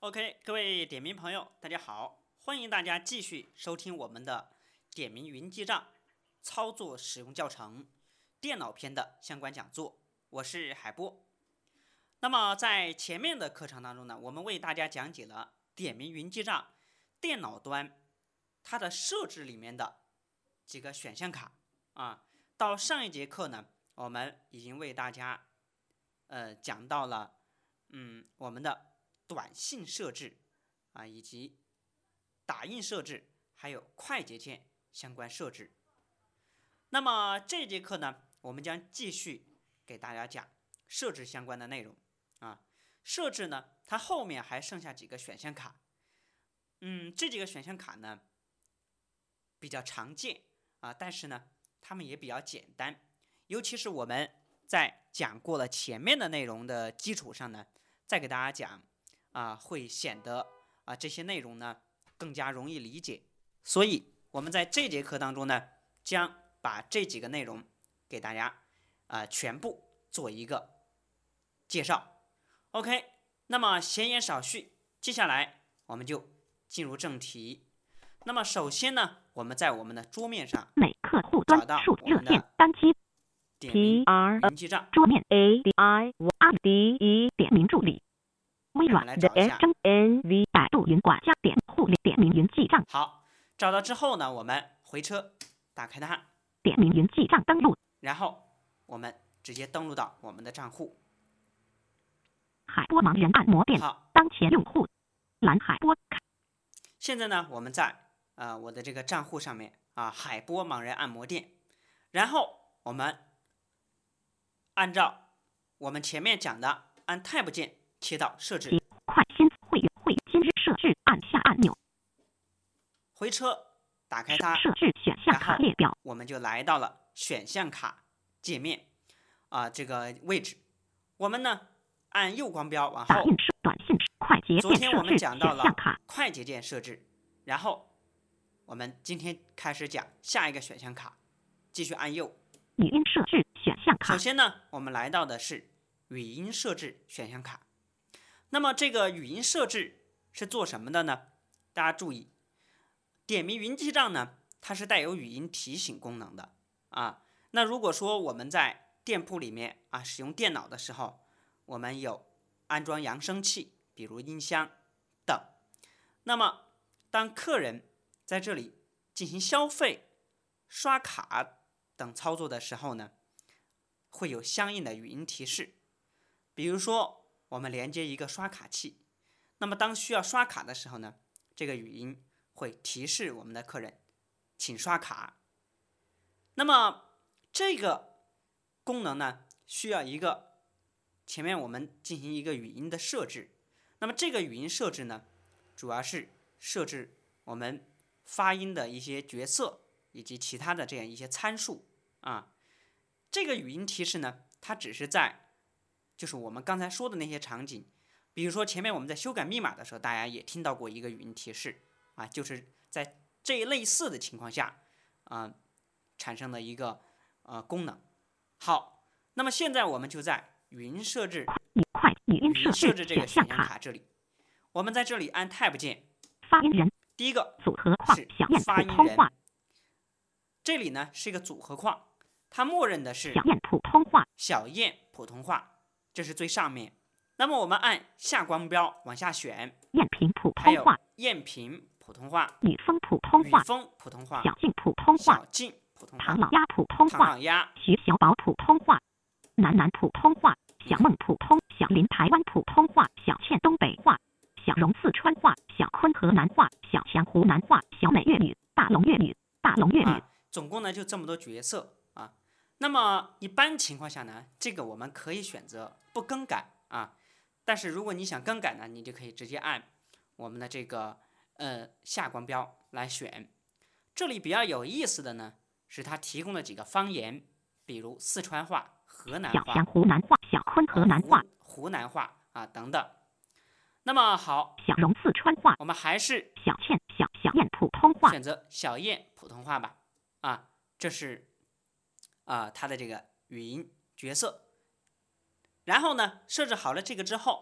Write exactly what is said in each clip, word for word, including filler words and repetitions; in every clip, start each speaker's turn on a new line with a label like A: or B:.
A: OK， 各位点名朋友，大家好，欢迎大家继续收听我们的点名云记账操作使用教程电脑篇的相关讲座，我是海波。那么在前面的课程当中呢，我们为大家讲解了点名云记账电脑端它的设置里面的几个选项卡啊。到上一节课呢，我们已经为大家呃讲到了嗯我们的短信设置啊，以及打印设置，还有快捷键相关设置。那么这节课呢，我们将继续给大家讲设置相关的内容啊。设置呢，它后面还剩下几个选项卡，嗯，这几个选项卡呢比较常见啊，但是呢，它们也比较简单，尤其是我们在讲过了前面的内容的基础上呢，再给大家讲啊，会显得啊这些内容呢更加容易理解。所以我们在这节课当中呢，将把这几个内容给大家啊全部做一个介绍。OK， 那么闲言少叙，接下来我们就进入正题。那么首先呢，我们在我们的桌面上
B: 每客户端
A: 找到
B: 数热
A: 我们的
B: 线单机
A: 点名
B: P R
A: 云记账，
B: 桌面 A D I R D E 点名助理，微软的 S N V 百度云管家点互联点名云记账，
A: 好，找到之后呢，我们回车打开它，
B: 点名云记账登录，
A: 然后我们直接登录到我们的账户。
B: 海波盲人按摩店，
A: 好，
B: 当前用户蓝海波，
A: 现在呢，我们在呃我的这个账户上面啊，海波盲人按摩店，然后我们按照我们前面讲的，按 Tab 键切到设置，
B: 快新会员会今日设置按下按钮，
A: 回车打开它，
B: 设置选项卡列表，
A: 我们就来到了选项卡界面啊、这个位置。我们呢按右光标往后，
B: 打印设短信快捷
A: 昨
B: 键设置
A: 天我们讲到了
B: 选项卡，
A: 快捷键设置，然后我们今天开始讲下一个选项卡，继续按右。
B: 语音设置选项卡
A: 首，先呢，我们来到的是语音设置选项卡。那么这个语音设置是做什么的呢？大家注意，点名云记账呢，它是带有语音提醒功能的啊。那如果说我们在店铺里面啊使用电脑的时候，我们有安装扬声器，比如音箱等。那么当客人在这里进行消费、刷卡等操作的时候呢，会有相应的语音提示。比如说我们连接一个刷卡器，那么当需要刷卡的时候呢，这个语音会提示我们的客人请刷卡。那么这个功能呢，需要一个前面我们进行一个语音的设置。那么这个语音设置呢，主要是设置我们发音的一些角色以及其他的这样一些参数啊。这个语音提示呢，它只是在就是我们刚才说的那些场景，比如说前面我们在修改密码的时候，大家也听到过一个语音提示啊，就是在这一类似的情况下啊产生的一个呃功能。好，那么现在我们就在语音设置
B: 快语音
A: 语音设置这个选
B: 选项卡，
A: 项卡这里，我们在这里按 Tab 键，
B: 发音人
A: 第一个
B: 组合框
A: 是
B: 小燕
A: 发音人
B: 普通话，，
A: 这里呢是一个组合框，它默认的是
B: 小燕普通话，
A: 小燕普通话，这是最上面。那么我们按下光标往下选，
B: 燕平普
A: 还有
B: 通话，
A: 燕平普通话、
B: 雨风普通话，
A: 雨风普通话、
B: 小静普通话
A: 小，静普通话、
B: 唐老鸭普通
A: 唐
B: 话，
A: 老鸭、
B: 徐小宝普通话，南南普通话，小梦普通，小林台湾普通话，小倩东北话，小荣四川话，小坤河南话，小翔湖南话，小美粤语，大龙粤语，大龙粤语，
A: 啊，总共呢就这么多角色啊。那么一般情况下呢，这个我们可以选择不更改啊，但是如果你想更改呢，你就可以直接按我们的这个呃下光标来选。这里比较有意思的呢，是它提供了几个方言，比如四川话、河南话、
B: 小翔湖南话，小坤河南话，
A: 湖湖南话啊等等。那么好，
B: 小荣四川话，
A: 我们还是
B: 小倩小小燕普通话，
A: 选择小燕普通话吧。啊，这是啊它的这个语音角色。然后呢，设置好了这个之后，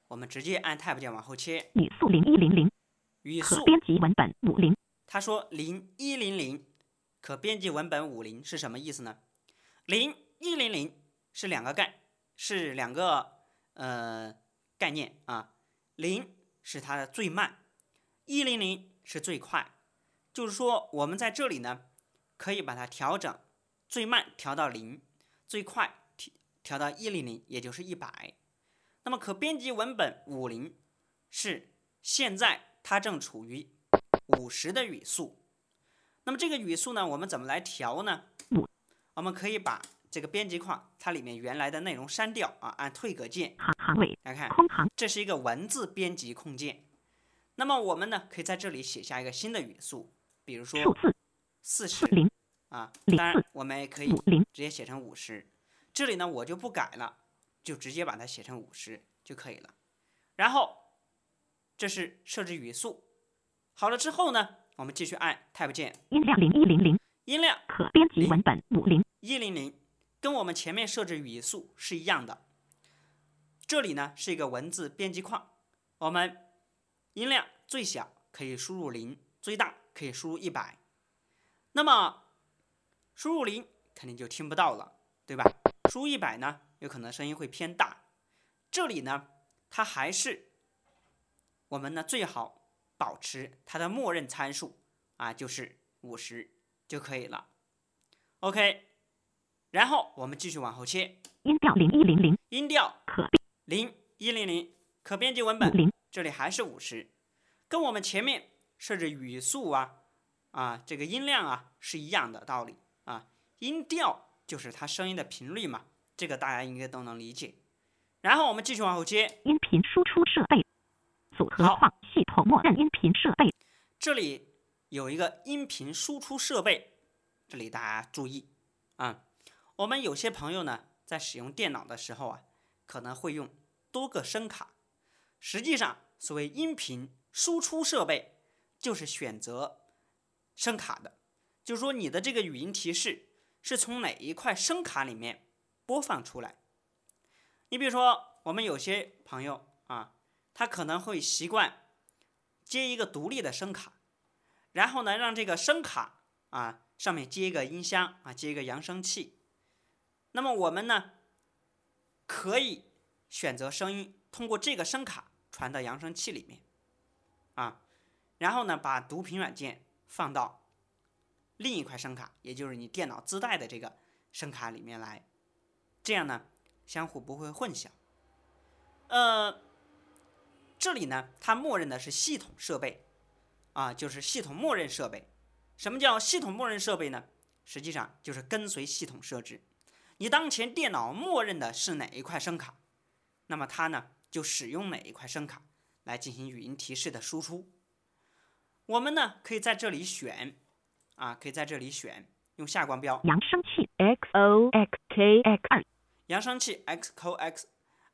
A: 我们直接按 Tab 键往后切。
B: 语速零一零零，
A: 语速
B: 可编辑文本五零。
A: 他说零一零零，可编辑文本五零是什么意思呢？零一零零是两个概，是两个呃概念啊。零是它的最慢，一零零是最快。就是说我们在这里呢，可以把它调整，最慢调到零，最快调到一零零，也就是一百。那么可编辑文本五零是现在它正处于五十的语速。那么这个语速呢，我们怎么来调呢？我们可以把这个编辑框它里面原来的内容删掉啊，按退格键
B: 行位
A: 来看，
B: 空行，
A: 这是一个文字编辑空间。那么我们呢，可以在这里写下一个新的语速，比如说
B: 数字
A: 四十
B: 零
A: 啊，
B: 零
A: 当然我们也可以
B: 五零
A: 直接写成五十。这里呢我就不改了，就直接把它写成五十就可以了。然后这是设置语速，好了之后呢，我们继续按 Tab 键，
B: 音量零一零零，
A: 音量
B: 可编辑文本五零
A: 一零零，跟我们前面设置语速是一样的。这里呢是一个文字编辑框，我们音量最小可以输入零，最大可以输入一百。那么输入零肯定就听不到了，对吧？输入一百呢，有可能声音会偏大。这里呢，它还是我们呢最好保持它的默认参数啊，就是五十就可以了。OK， 然后我们继续往后切，
B: 音调零一零零，
A: 音调
B: 可
A: 零一零零，可编辑文本
B: 五零，
A: 这里还是五十，跟我们前面设置语速啊啊这个音量啊是一样的道理啊。音调就是它声音的频率嘛，这个大家应该都能理解。然后我们继续往后接，
B: 音频输出设备组合框，系统默认音频设备。
A: 这里有一个音频输出设备，这里大家注意啊。我们有些朋友呢，在使用电脑的时候啊，可能会用多个声卡。实际上，所谓音频输出设备，就是选择声卡的，就是说你的这个语音提示是从哪一块声卡里面播放出来。你比如说，我们有些朋友啊，他可能会习惯接一个独立的声卡，然后呢，让这个声卡啊上面接一个音箱啊，接一个扬声器。那么我们呢，可以选择声音通过这个声卡传到扬声器里面啊，然后呢，把读屏软件放到另一块声卡，也就是你电脑自带的这个声卡里面来，这样呢，相互不会混淆。呃，这里呢，它默认的是系统设备啊，就是系统默认设备。什么叫系统默认设备呢？实际上就是跟随系统设置。你当前电脑默认的是哪一块声卡，那么它呢就使用哪一块声卡来进行语音提示的输出。我们呢可以在这里选啊，可以在这里选用下光标
B: 扬声器 X O X K X 二，
A: 扬声器 X O X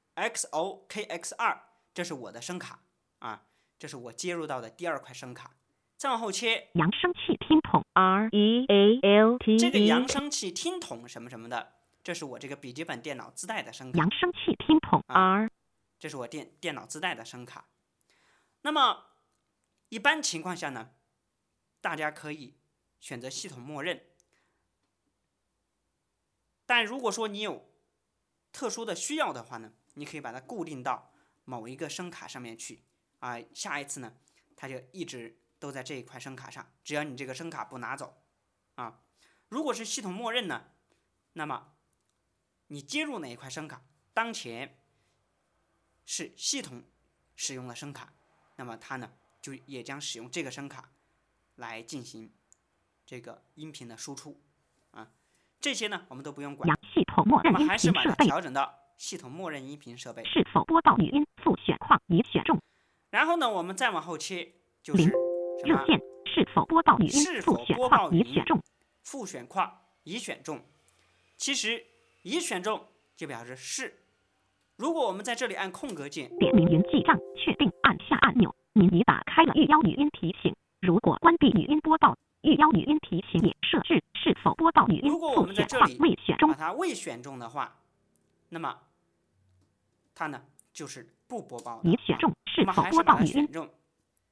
A: X O K X 二，这是我的声卡啊，这是我接入到的第二块声卡。再往后切，
B: 扬声器听筒 R E A L T E，
A: 这个扬声器听筒什么什么的，这是我这个笔记本电脑自带的声卡。
B: 扬声器听筒 R，、
A: 啊、这是我电电脑自带的声卡。那么一般情况下呢，大家可以选择系统默认，但如果说你有特殊的需要的话呢，你可以把它固定到某一个声卡上面去啊，下一次呢，它就一直都在这一块声卡上，只要你这个声卡不拿走啊。如果是系统默认呢，那么你接入哪一块声卡，当前是系统使用的声卡，那么它呢就也将使用这个声卡来进行这个音频的输出啊。这些呢我们都不用管，
B: 系统默认音频设备，
A: 还是把它调整到系统默认音频设备。
B: 是否播报语音复选框已选中。
A: 然后呢，我们再往后切，就是什么？
B: 热线是否播报语音
A: 是否
B: 复选
A: 播报语音
B: 框已选中。
A: 复选框已选中。其实已选中就表示是。如果我们在这里按空格键，
B: 点名云记账，确定按下按钮，您已打开了预邀语音提醒。如果关闭语音播报，预邀语音提醒也设置是否播报语音
A: 如果我们在这里
B: 未选中，
A: 把它未选中的话，那么它呢就是不播报的。
B: 已选中是
A: 我们
B: 否
A: 还是把它
B: 播报语音？
A: 选中。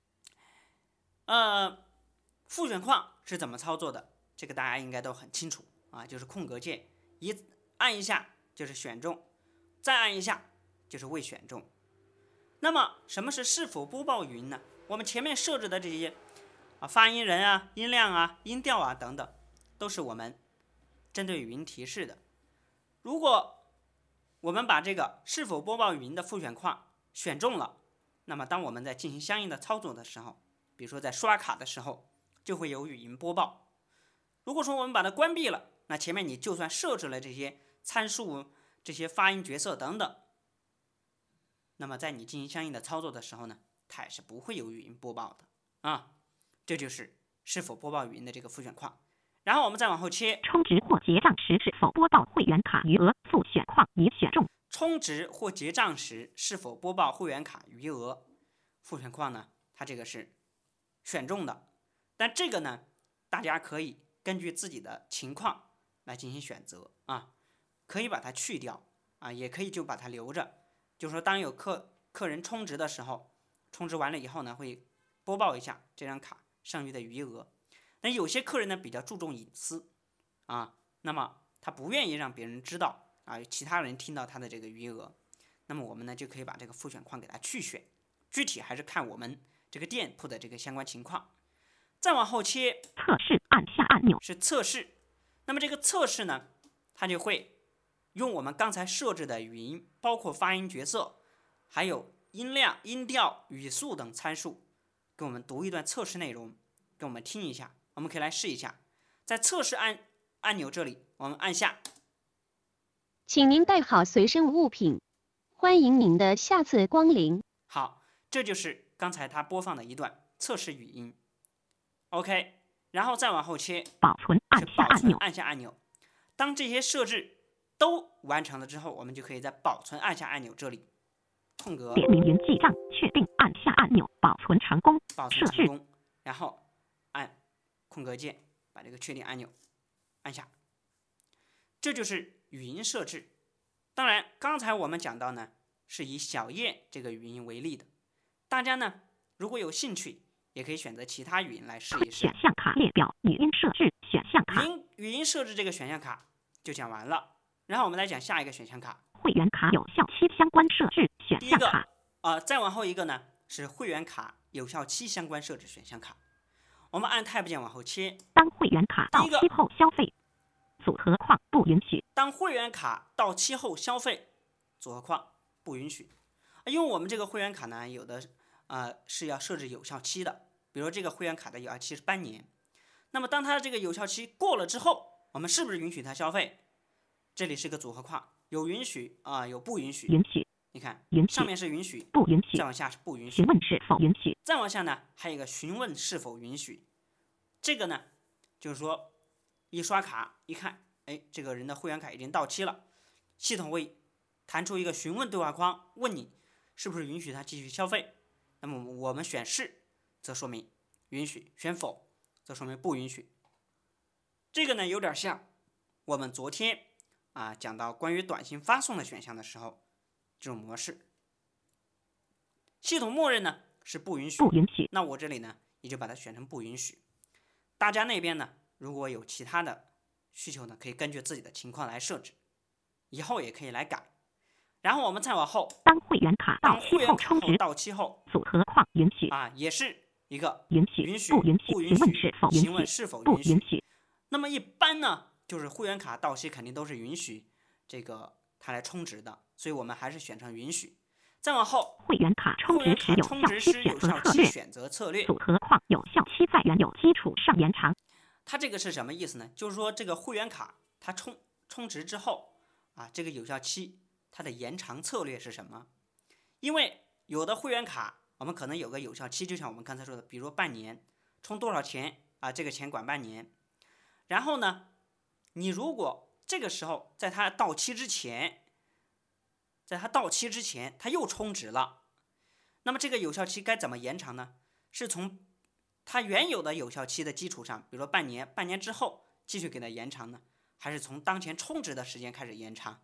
A: 呃，复选框是怎么操作的？这个大家应该都很清楚啊，就是空格键，一按一下就是选中，再按一下就是未选中。那么什么是是否播报语音呢？我们前面设置的这些啊发音人啊、音量啊、音调啊等等，都是我们针对语音提示的。如果我们把这个是否播报语音的复选框选中了，那么当我们在进行相应的操作的时候，比如说在刷卡的时候，就会有语音播报。如果说我们把它关闭了，那前面你就算设置了这些参数、这些发音角色等等，那么在你进行相应的操作的时候呢，它也是不会有语音播报的啊。这就是是否播报语音的这个复选框。然后我们再往后切，
B: 充值或结账时是否播报会员卡余额？复选框已选中。
A: 充值或结账时是否播报会员卡余额？复选框呢，它这个是选中的，但这个呢，大家可以根据自己的情况来进行选择啊，可以把它去掉啊，也可以就把它留着。就是说，当有客客人充值的时候，充值完了以后呢，会播报一下这张卡剩余的余额。那有些客人呢比较注重隐私啊，那么他不愿意让别人知道啊，其他人听到他的这个余额，那么我们呢就可以把这个复选框给它去选，具体还是看我们这个店铺的这个相关情况。再往后切，
B: 测试按下按钮
A: 是测试。那么这个测试呢，它就会用我们刚才设置的语音，包括发音角色，还有音量、音调、语速等参数，给我们读一段测试内容，给我们听一下。我们可以来试一下，在测试按按钮这里，我们按下。
C: 请您带好随身物品，欢迎您的下次光临。
A: 好，这就是刚才它播放的一段测试语音。OK， 然后再往后切，
B: 保存按
A: 是保存
B: 下按钮。
A: 按下按钮。当这些设置都完成了之后，我们就可以在保存按下按钮这里空格
B: 点名云记账，确定按下按钮，保存成功。
A: 保
B: 设置
A: 存成功，然后按空格键把这个确定按钮按下。这就是语音设置。当然，刚才我们讲到呢，是以小叶这个语音为例的。大家呢，如果有兴趣，也可以选择其他语音来试一试
B: 选。项卡列表语音设置选项卡
A: 语音语音设置这个选项卡就讲完了，然后我们来讲下一个选项卡。
B: 会员卡有效期相关设置选
A: 第一个
B: 项卡。
A: 呃，再往后一个呢是会员卡有效期相关设置选项卡。我们按 Tab 键往后切，
B: 当会员卡到
A: 第一个
B: 期后消费，组合框不允许。
A: 当会员卡到期后消费，组合框不允许。因为我们这个会员卡呢，有的呃是要设置有效期的，比如这个会员卡的有效期是半年，那么当它这个有效期过了之后，我们是不是允许它消费？这里是个组合框，有允许啊、有不允许。
B: 允许。
A: 你看，
B: 允许
A: 上面是允许，
B: 不允许
A: 再。往下是不允许
B: 询，问是否允许。
A: 再往下呢还有一个询问是否允许。这个呢就是说一刷卡一看，哎，这个人的会员卡已经到期了，系统会弹出一个询问对话框，问你是不是允许他继续消费。那么我们选是，则说明允许；选否，则说明不允许。这个呢有点像我们昨天啊讲到关于短信发送的选项的时候，这种模式，系统默认呢是不允许，
B: 不允许。
A: 那我这里呢也就把它选成不允许。大家那边呢如果有其他的需求呢，可以根据自己的情况来设置，以后也可以来改。然后我们再往后，
B: 当会员卡
A: 当
B: 到期
A: 会员卡后
B: 后充值，
A: 到期后
B: 组合框允许。
A: 啊，也是一个
B: 允许。
A: 允许
B: 不允许。
A: 不允
B: 询问
A: 许
B: 是否允
A: 询问
B: 许。
A: 是否
B: 不
A: 允许
B: 允许。
A: 那么一般呢，就是会员卡到期肯定都是允许这个它来充值的，所以我们还是选成允许。再往后，
B: 会员卡充
A: 会员卡
B: 值时有
A: 充值时
B: 效期选
A: 有效期
B: 择策略。
A: 选择策略，
B: 组合框有效期在原有基础上延长。
A: 它这个是什么意思呢？就是说这个会员卡它充充值之后啊，这个有效期它的延长策略是什么？因为有的会员卡我们可能有个有效期，就像我们刚才说的，比如半年，充多少钱啊，这个钱管半年。然后呢，你如果这个时候在它到期之前，在它到期之前它又充值了，那么这个有效期该怎么延长呢？是从它原有的有效期的基础上，比如说半年，半年之后继续给它延长呢，还是从当前充值的时间开始延长？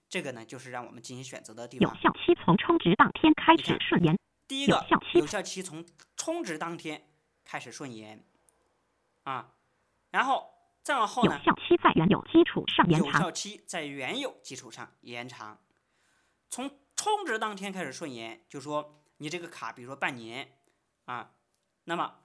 A: 这个呢就是让我们进行选择的地
B: 有
A: 方。
B: 效期从充值当天开始顺延。
A: 第一个
B: 有效期
A: 有效期从充值当天开始顺延啊，然后再往后呢，
B: 有效期在原有基础上延长。
A: 有效期在原有基础上延长。从充值当天开始顺延，就说你这个卡，比如说半年啊，那么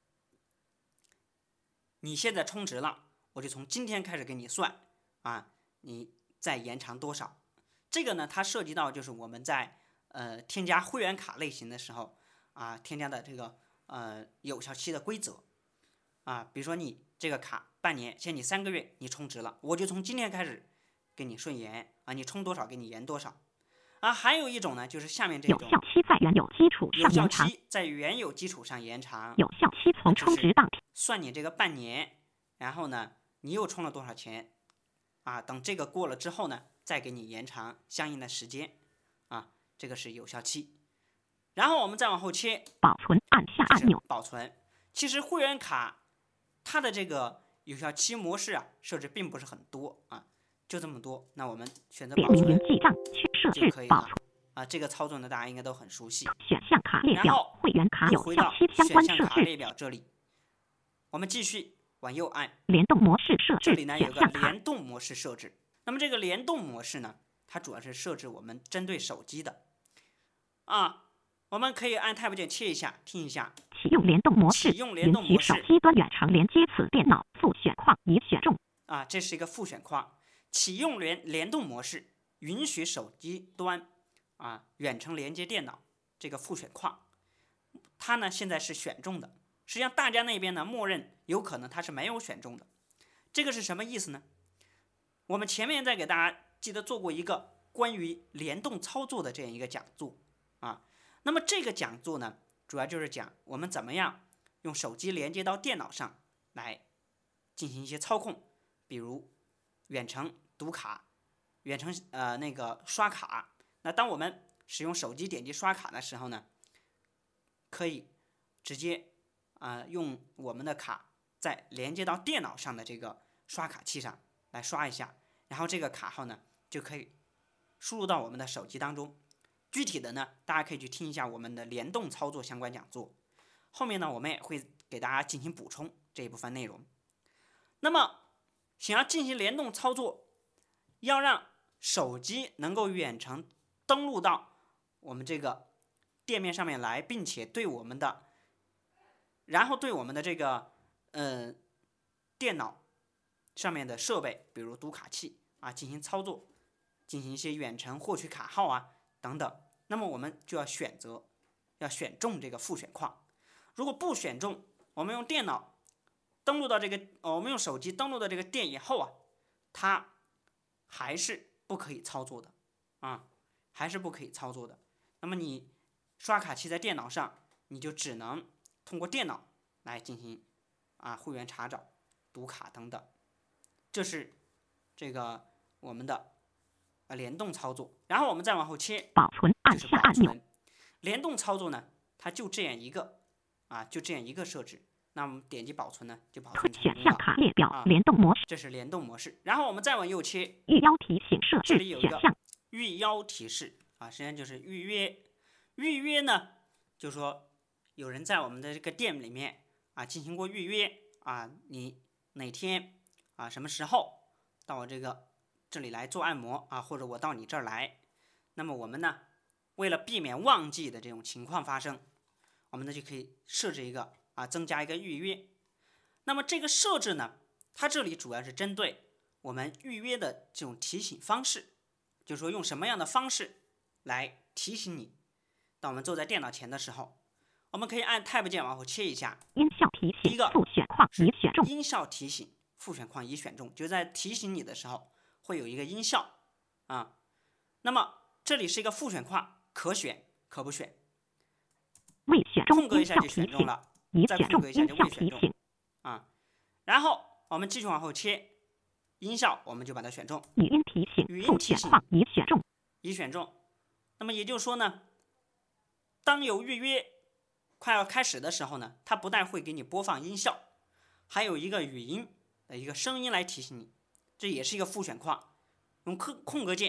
A: 你现在充值了，我就从今天开始给你算啊，你再延长多少？这个呢，它涉及到就是我们在呃添加会员卡类型的时候啊，添加的这个呃有效期的规则啊，比如说你这个卡半年，限你三个月，你充值了，我就从今天开始给你顺延啊，你充多少给你延多少啊。还有一种呢，就是下面这种
B: 有效期在原有基础
A: 有效
B: 上延长。
A: 期在原有基础上延长，
B: 有效期从充值当天。
A: 算你这个半年，然后呢，你又充了多少钱啊？等这个过了之后呢，再给你延长相应的时间啊，这个是有效期。然后我们再往后切，
B: 保存，按下按钮。
A: 保存。其实会员卡它的这个有效期模式啊，设置并不是很多啊，就这么多。那我们选择保存
B: 点名云记账去设置
A: 就可以了
B: 保存。
A: 啊。这个操作呢，大家应该都很熟悉。
B: 选项卡列表
A: 然后，
B: 会员卡有
A: 又回到
B: 效期相
A: 选
B: 关设
A: 项卡列
B: 置。
A: 表这里，我们继续往右按。
B: 联动模式设置
A: 这里呢有个
B: 选项卡。
A: 联动模式设置。那么这个联动模式呢，它主要是设置我们针对手机的啊。我们可以按 Tab 键切一下，听一下。
B: 启用联动模式，
A: 启用联动模式
B: 允许手机端远程连接此电脑，复选框已选中。
A: 啊，这是一个复选框。启用联联动模式，允许手机端啊远程连接电脑，这个复选框，它呢现在是选中的。实际上大家那边呢，默认有可能它是没有选中的。这个是什么意思呢？我们前面在给大家记得做过一个关于联动操作的这样一个讲座啊。那么这个讲座呢，主要就是讲我们怎么样用手机连接到电脑上来进行一些操控，比如远程读卡、远程呃那个刷卡。那当我们使用手机点击刷卡的时候呢，可以直接啊、呃、用我们的卡在连接到电脑上的这个刷卡器上来刷一下，然后这个卡号呢就可以输入到我们的手机当中。具体的呢，大家可以去听一下我们的联动操作相关讲座，后面呢我们也会给大家进行补充这一部分内容。那么想要进行联动操作，要让手机能够远程登录到我们这个店面上面来，并且对我们的然后对我们的这个呃电脑上面的设备，比如读卡器啊进行操作，进行一些远程获取卡号啊等等。那么我们就要选择要选中这个复选框。如果不选中，我们用电脑登录到这个、呃、我们用手机登录到这个店以后啊，它还是不可以操作的啊，还是不可以操作的。那么你刷卡器在电脑上，你就只能通过电脑来进行啊会员查找、读卡等等。这是这个我们的呃联动操作。然后我们再往后切，
B: 保存，按
A: 就是
B: 下按钮。
A: 保存。联动操作呢，它就这样一个啊，就这样一个设置。那我们点击保存呢，就保存成
B: 选项
A: 功了。
B: 卡列表
A: 啊
B: 联动模式，
A: 这是联动模式。然后我们再往右切，
B: 预邀提醒设置
A: 这里有一个
B: 选项。
A: 预邀提示啊，实际上就是预约。预约呢，就是说有人在我们的这个店里面啊进行过预约啊，你哪天啊什么时候到我这个这里来做按摩啊，或者我到你这儿来，那么我们呢，为了避免忘记的这种情况发生，我们呢就可以设置一个啊，增加一个预约。那么这个设置呢，它这里主要是针对我们预约的这种提醒方式，就是说用什么样的方式来提醒你，当我们坐在电脑前的时候，我们可以按 Tab 键往后切一下，
B: 音效提醒
A: 第一个
B: 复选框已选中。
A: 音效提醒复选框已选中，就在提醒你的时候会有一个音效啊。那么这里是一个复选框，可选可不选，
B: 未选中
A: 空格一
B: 音效
A: 下就选
B: 提醒，
A: 中了，
B: 已选中
A: 再空格一下
B: 音效
A: 就未选中
B: 提醒，
A: 啊。然后我们继续往后切，音效我们就把它选中，
B: 语音提醒
A: 语音提醒
B: 复选框已选中。
A: 已选中。那么也就是说呢，当有预约快要开始的时候呢，它不但会给你播放音效，还有一个语音的一个声音来提醒你，这也是一个复选框。用空空格键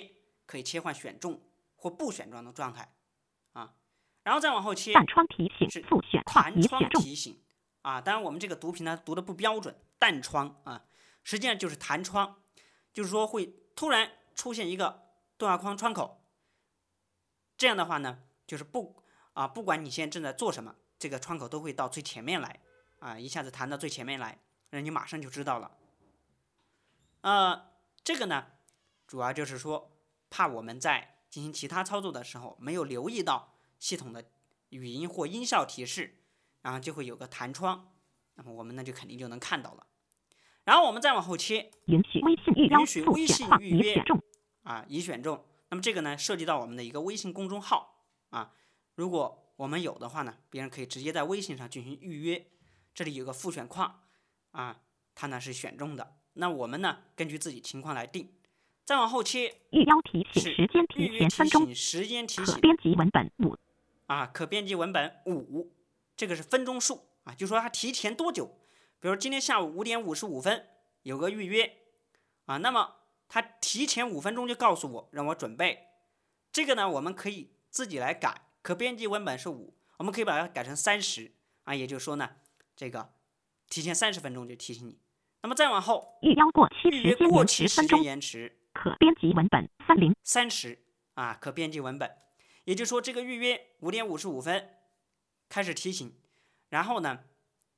A: 可以切换选中或不选中的状态啊。然后再往后切
B: 弹窗提醒
A: 是
B: 复选框
A: 弹窗
B: 已选中。
A: 提醒啊，当然我们这个读屏呢读的不标准，弹窗啊，实际上就是弹窗，就是说会突然出现一个对话框窗口，这样的话呢，就是不啊，不管你现在正在做什么，这个窗口都会到最前面来啊，一下子弹到最前面来，让你马上就知道了。呃，这个呢，主要就是说，怕我们在进行其他操作的时候没有留意到系统的语音或音效提示，然后就会有个弹窗，那么我们呢就肯定就能看到了。然后我们再往后切，
B: 允许微信预邀
A: 允许微
B: 复选框
A: 信预约
B: 已选中。
A: 啊，已选中。那么这个呢，涉及到我们的一个微信公众号啊，如果我们有的话呢，别人可以直接在微信上进行预约。这里有个复选框啊，它呢是选中的。那我们呢，根据自己情况来定。再往后切，
B: 预邀提醒
A: 是
B: 时间提
A: 预约提
B: 前分钟，
A: 醒时间提醒
B: 可编辑文本五。
A: 啊，可编辑文本五，这个是分钟数啊，就说它提前多久。比如今天下午五点五十五分有个预约啊，那么它提前五分钟就告诉我，让我准备。这个呢，我们可以自己来改，可编辑文本是五，我们可以把它改成三十啊，也就是说呢，这个提前三十分钟就提醒你。那么再往后，
B: 预邀过期
A: 预约
B: 时间延
A: 过期时间
B: 迟分钟，
A: 延迟
B: 可编辑文本三零。
A: 三十啊，可编辑文本，也就是说这个预约五点五十五分开始提醒，然后呢，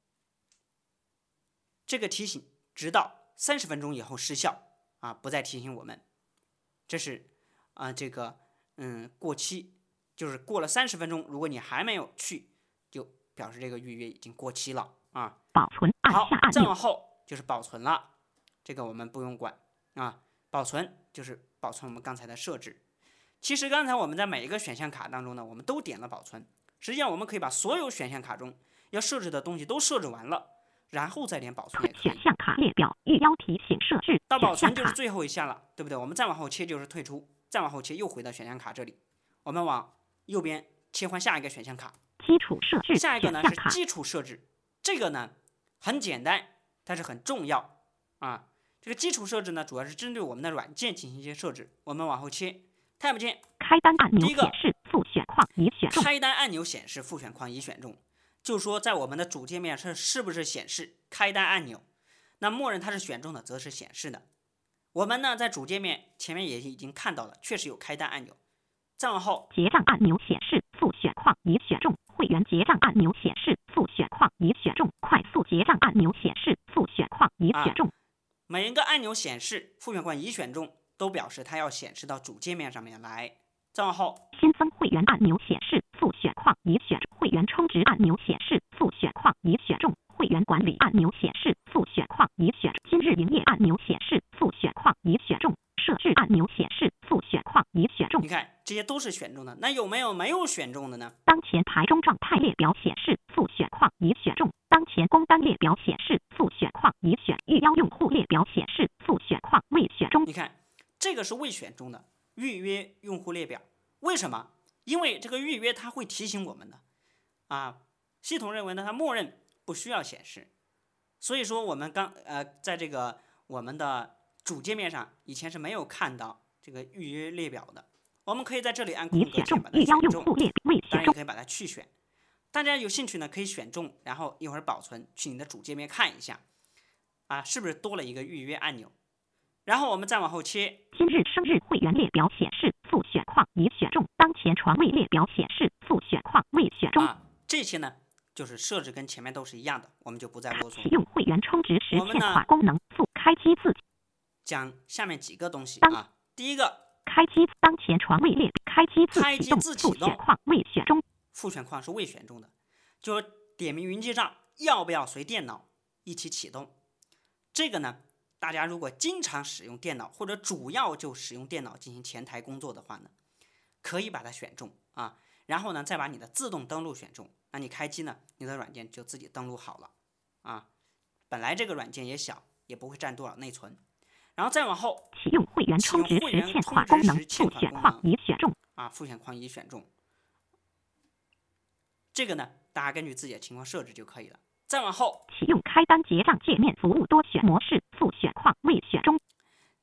A: 这个提醒直到三十分钟以后失效啊，不再提醒我们。这是啊，这个嗯过期，就是过了三十分钟，如果你还没有去，就表示这个预约已经过期了啊。
B: 保存按
A: 好
B: 下，按钮
A: 再往。后就是保存了，这个我们不用管啊。保存就是保存我们刚才的设置。其实刚才我们在每一个选项卡当中呢，我们都点了保存。实际上我们可以把所有选项卡中要设置的东西都设置完了，然后再点保存也可以。
B: 选项卡列表预邀提醒设置。
A: 到保
B: 选项卡
A: 存就是最后一项了，对不对？我们再往后切就是退出，再往后切又回到选项卡这里。我们往右边切换下一个选项卡，
B: 基础设置。
A: 下一个呢
B: 选项卡
A: 是基础设置，这个呢很简单，但是很重要啊。这个基础设置呢，主要是针对我们的软件进行一些设置。我们往后切 ，Tab 键，
B: 开单按钮
A: 第一个
B: 显示复选框已选中。
A: 开单按钮显示复选框已选中，就是说在我们的主界面是是不是显示开单按钮？那默认它是选中的，则是显示的。我们呢在主界面前面也已经看到了，确实有开单按钮。再往后，
B: 结账按钮显示复选框已选中。会员结账按钮显示复选框已选中。快速结账按钮显示复选框已选中。
A: 每一个按钮显示复选框已选中，都表示它要显示到主界面上面来。再往后，
B: 新增会员按钮显示复选框已选中。会员充值按钮显示复选框已选中。会员管理按钮显示复选框已选中。今日营业按钮显示复选框已选中。设置按钮显示复选框已选中。
A: 你看这些都是选中的，那有没有没有选中的呢？
B: 当前台中状态列表显示复选框已选中。当前工单列表显示复选框已选。预邀用户列表显示复选框未选中。
A: 你看这个是未选中的预约用户列表，为什么？因为这个预约它会提醒我们的啊，系统认为呢它默认不需要显示，所以说我们刚呃在这个我们的主界面上以前是没有看到这个预约列表的。我们可以在这里按空格
B: 已选中
A: 键把。它
B: 预邀
A: 选中，
B: 用户列表未选中。
A: 当然也可以把它去选。大家有兴趣呢，可以选中，然后一会儿保存，去你的主界面看一下，啊，是不是多了一个预约按钮？然后我们再往后切，
B: 今日生日会员列表显示复选框已选中。当前床位列表显示复选框未选中。
A: 啊，这些呢就是设置跟前面都是一样的，我们就不再啰嗦
B: 启。用会员充值时
A: 我们呢
B: 限款功能复开机自
A: 讲下面几个东西
B: 当
A: 啊，第一个
B: 开机当前床位列开机自
A: 开机
B: 启动
A: 自启动
B: 复选框未选中。
A: 复选框是未选中的，就是点名云记账要不要随电脑一起启动？这个呢，大家如果经常使用电脑或者主要就使用电脑进行前台工作的话呢，可以把它选中啊，然后呢再把你的自动登录选中，那你开机呢，你的软件就自己登录好了啊。本来这个软件也小，也不会占多少内存。然后再往后，
B: 启用会员充值
A: 启用会员
B: 时限款功能
A: 充值时限
B: 复选
A: 款功能
B: 框已选中。
A: 啊，复选框已选中。这个呢，大家根据自己的情况设置就可以了。再往后，
B: 启用开单结账界面服务多选模式复选框未选中。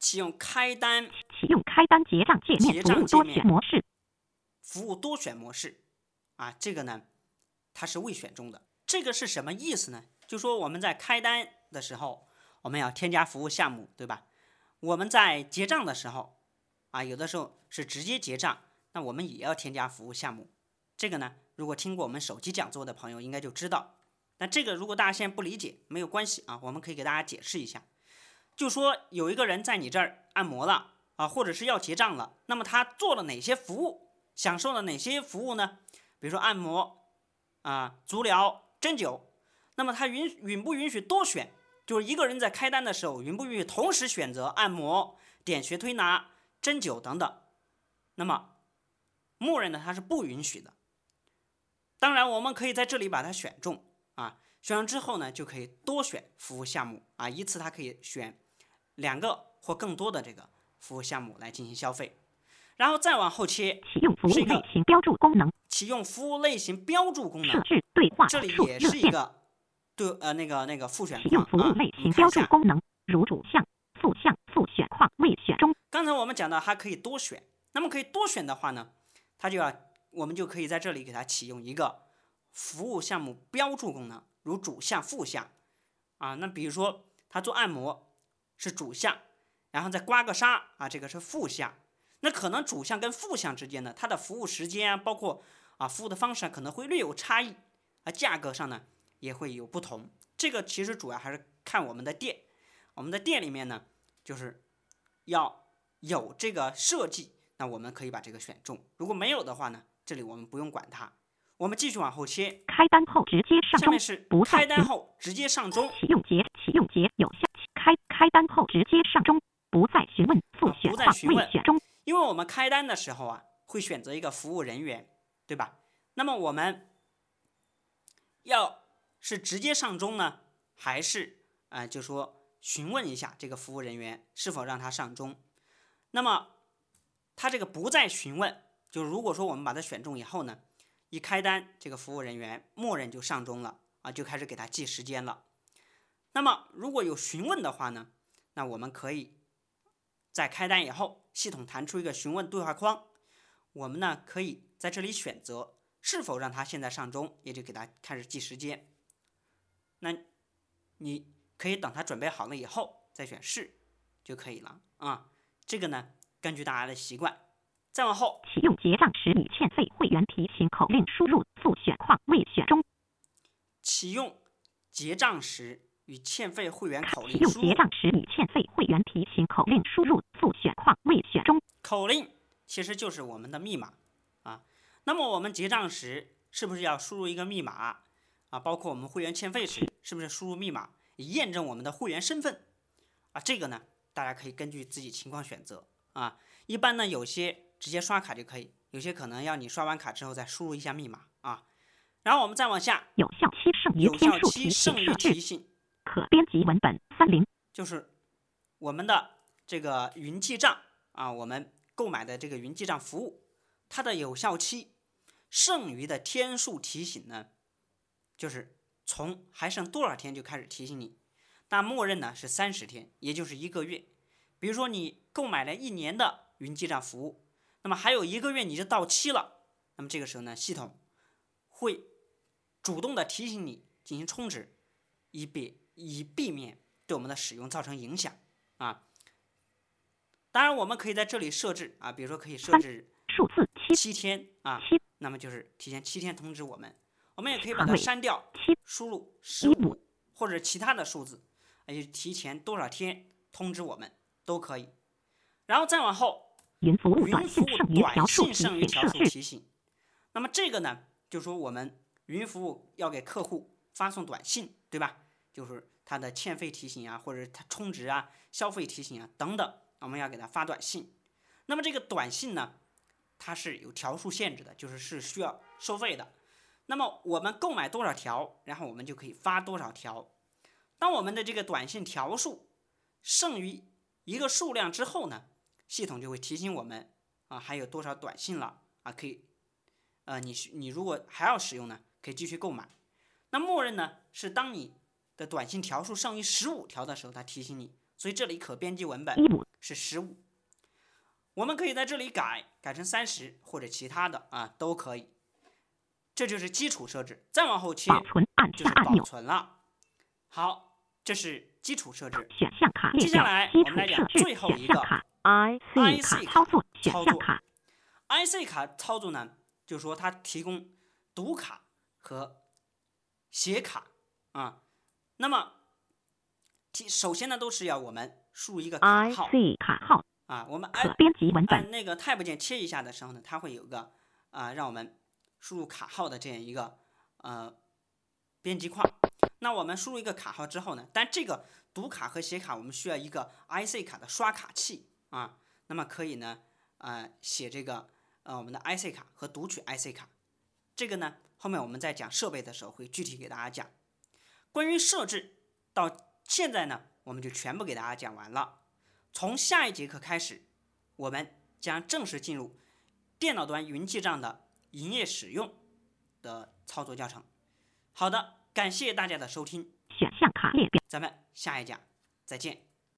A: 启用开单
B: 启用开单结账界面服务多选模式。
A: 服务多选模式啊，这个呢，它是未选中的。这个是什么意思呢？就说我们在开单的时候，我们要添加服务项目，对吧？我们在结账的时候啊，有的时候是直接结账，那我们也要添加服务项目。这个呢，如果听过我们手机讲座的朋友应该就知道。那这个如果大家现在不理解，没有关系啊，我们可以给大家解释一下。就说有一个人在你这儿按摩了啊，或者是要结账了，那么他做了哪些服务，享受了哪些服务呢？比如说按摩啊、足疗、针灸，那么他允允不允许多选？就是一个人在开单的时候，允不允许同时选择按摩、点穴推拿、针灸等等？那么默认的它是不允许的。当然，我们可以在这里把它选中啊，选上之后呢，就可以多选服务项目啊，一次它可以选两个或更多的这个服务项目来进行消费。然后再往后切，
B: 启用服务类型标注功能，
A: 启用服务类型标注功能，
B: 设置对话
A: 这里也是一个对呃那个那个复选
B: 启用服务类型标注功能，如主项、副项、复选框未选中。
A: 刚才我们讲到它可以多选，那么可以多选的话呢，它就要我们就可以在这里给它启用一个服务项目标注功能，如主项、副项啊。那比如说他做按摩是主项，然后再刮个痧啊，这个是副项。那可能主项跟副项之间呢，它的服务时间啊，包括啊服务的方式啊，可能会略有差异啊，价格上呢也会有不同。这个其实主要还是看我们的店，我们的店里面呢，就是要有这个设计，那我们可以把这个选中。如果没有的话呢，这里我们不用管它。我们继续往后切，
B: 开单后直接上中，
A: 下面是开单后直接上中，
B: 启用结启用结有效开开单后直接上中，不再询问复选
A: 不再
B: 框
A: 询问
B: 未选中。
A: 因为我们开单的时候啊，会选择一个服务人员，对吧？那么我们要是直接上中呢，还是啊、呃，就说询问一下这个服务人员是否让他上中？那么他这个不再询问，就如果说我们把它选中以后呢，一开单，这个服务人员默认就上中了啊，就开始给他记时间了。那么如果有询问的话呢，那我们可以在开单以后，系统弹出一个询问对话框，我们呢可以在这里选择是否让他现在上中，也就给他开始记时间。那你可以等他准备好了以后再选是就可以了啊。这个呢，根据大家的习惯。再往后，
B: 启用结账时已欠费会员提醒口令输入复选框未选中。
A: 启用结账时与欠费会员口令
B: 启用
A: 输入
B: 结账时已欠费会员提醒口令输入复选框未选中。
A: 口令其实就是我们的密码啊。那么我们结账时是不是要输入一个密码啊？包括我们会员欠费时是不是输入密码以验证我们的会员身份啊？这个呢，大家可以根据自己情况选择啊。一般呢，有些直接刷卡就可以，有些可能要你刷完卡之后再输入一下密码啊。然后我们再往下，
B: 有效期剩余
A: 有
B: 天
A: 效期
B: 数提醒
A: 剩余
B: 设置
A: 提醒，
B: 可编辑文本三零。
A: 就是我们的这个云记账啊，我们购买的这个云记账服务，它的有效期剩余的天数提醒呢，就是从还剩多少天就开始提醒你。那默认呢是三十天，也就是一个月。比如说你购买了一年的云记账服务，那么还有一个月你就到期了，那么这个时候呢，系统会主动的提醒你进行充值，以避以避免对我们的使用造成影响啊。当然，我们可以在这里设置啊，比如说可以设置
B: 数字七
A: 七天啊，
B: 七
A: 那么就是提前七天通知我们。我们也可以把它删掉，
B: 七
A: 输入十五或者其他的数字，也就提前多少天通知我们都可以。然后再往后，
B: 云服务短
A: 云服务
B: 信剩余条
A: 短
B: 数提
A: 信剩余条
B: 醒设置。
A: 数提醒。那么这个呢，就说我们云服务要给客户发送短信，对吧？就是他的欠费提醒啊，或者他充值啊、消费提醒啊等等，我们要给他发短信。那么这个短信呢，它是有条数限制的，就是是需要收费的。那么我们购买多少条，然后我们就可以发多少条。当我们的这个短信条数剩余一个数量之后呢，系统就会提醒我们啊，还有多少短信了啊，可以，呃，你你如果还要使用呢，可以继续购买。那默认呢是当你的短信条数剩余十五条的时候，它提醒你。所以这里可编辑文本是十五。我们可以在这里改，改成三十或者其他的啊，都可以。这就是基础设置，再往后切
B: 保存按
A: 就是保
B: 下按钮。
A: 存了。好，这是基础设置。
B: 选项卡列
A: 接下
B: 表基础
A: 来我们来讲
B: 设置
A: 最后一个
B: 选项卡 I C 卡
A: IC
B: 操作选
A: 操作
B: 项卡
A: I C 卡操作呢，就是说它提供读卡和写卡啊。那么，提首先呢，都是要我们输入一个卡号
B: IC 卡号
A: 啊。我们
B: 可
A: 按
B: 编辑文本
A: 按那个 Tab 键切一下的时候呢，它会有个啊让我们输入卡号的这样一个呃编辑框。那我们输入一个卡号之后呢，但这个读卡和写卡我们需要一个 I C 卡的刷卡器啊。那么可以呢，呃，写这个呃我们的 I C 卡和读取 I C 卡。这个呢，后面我们在讲设备的时候会具体给大家讲。关于设置到现在呢，我们就全部给大家讲完了。从下一节课开始，我们将正式进入电脑端云记账的营业使用的操作教程。好的，感谢大家的收听，
B: 选项卡列表。
A: 咱们下一讲再见。